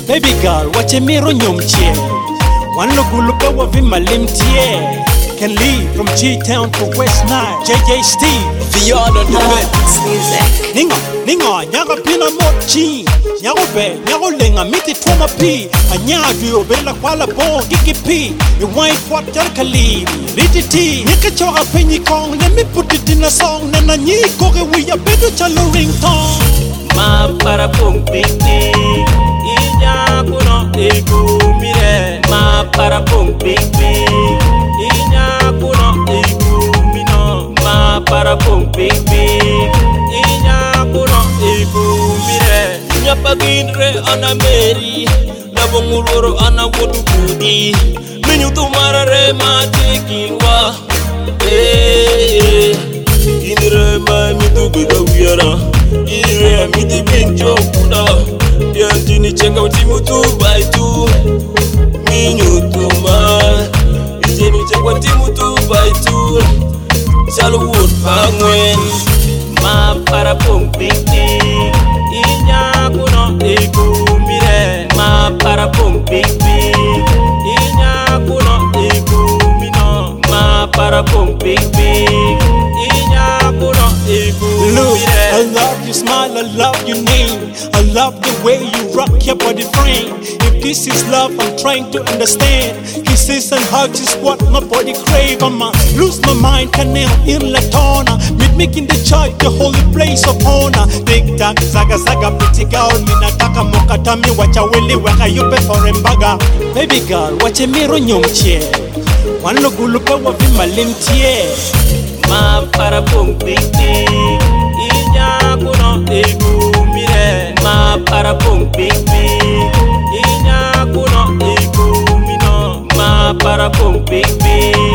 Baby girl, watch a mirror nyomche. One look wa vimalimtie. Can lead from G-Town to West Nile. JJ Steve, the yard on the bed. Music. Ninga, nyaga pina mochi. Nyago be, nyago lenga miti twoma pi. Anyaga yo bela kwala bon gigi pi. You wine kwat jarkali, riti ti. Nika choga penny kong, let me put it in a song. Nana nyi koge we a bedu chalo ringtone. Ma para pong piti. Inya kuno egu mire. Ma para pong piti. Inya kuno egu mino. Ma para pong piti. Inya kuno egu mire. Nya pagindre ana meri. Na bonguroro ana wodu kudi. Minyu tumara re ma tekiwa. Indre ma mitu biga wiara. Indre miti binjo kuda. Yantini cheka utimu tu by tu. Minyu tuma. Yantini cheka utimu tu by tu. Salwood pangwen. Ma para pong piti. Inya kuno egu mire. Ma para pong piti. Inya kuno egu mino. Ma para pong piti. Inya kuno egu mire. I love your smile, I love your name. I love the way you rock your body frame. If this is love, I'm trying to understand. Kisses and hugs is what my body crave. I'ma lose my mind, canal in Latona. Meet me in the church, the holy place of honor. Tic tac, zaga zaga, pretty girl. Minataka mokatami, wacha wili weka yupe for embaga. Baby girl, wache miro nyomche. Wano gulupe wavima limtie. Ma para pong piti. Inya kuno egu mire. Ma para pong piti. Inya kuno egu mino. Ma para pong piti.